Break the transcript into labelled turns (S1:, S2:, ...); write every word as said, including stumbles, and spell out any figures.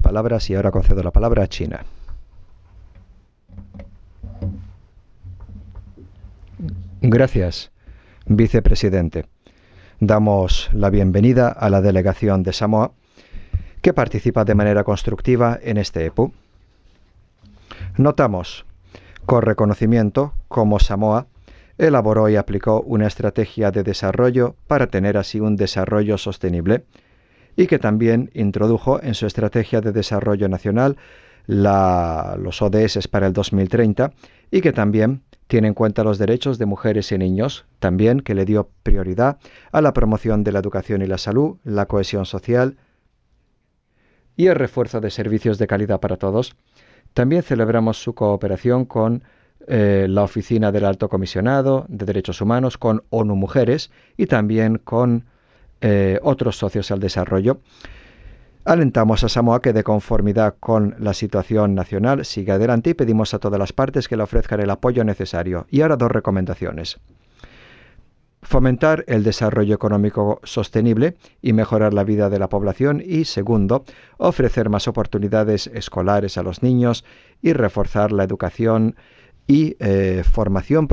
S1: palabras y ahora concedo la palabra a China. Gracias, vicepresidente. Damos la bienvenida a la delegación de Samoa, que participa de manera constructiva en este E P U. Notamos con reconocimiento cómo Samoa elaboró y aplicó una estrategia de desarrollo para tener así un desarrollo sostenible y que también introdujo en su estrategia de desarrollo nacional la, los O D S para el dos mil treinta y que también tiene en cuenta los derechos de mujeres y niños, también que le dio prioridad a la promoción de la educación y la salud, la cohesión social y el refuerzo de servicios de calidad para todos. También celebramos su cooperación con eh, la Oficina del Alto Comisionado de Derechos Humanos, con ONU Mujeres y también con eh, otros socios al desarrollo. Alentamos a Samoa que, de conformidad con la situación nacional, siga adelante y pedimos a todas las partes que le ofrezcan el apoyo necesario. Y ahora dos recomendaciones. Fomentar el desarrollo económico sostenible y mejorar la vida de la población. Y segundo, ofrecer más oportunidades escolares a los niños y reforzar la educación y eh, formación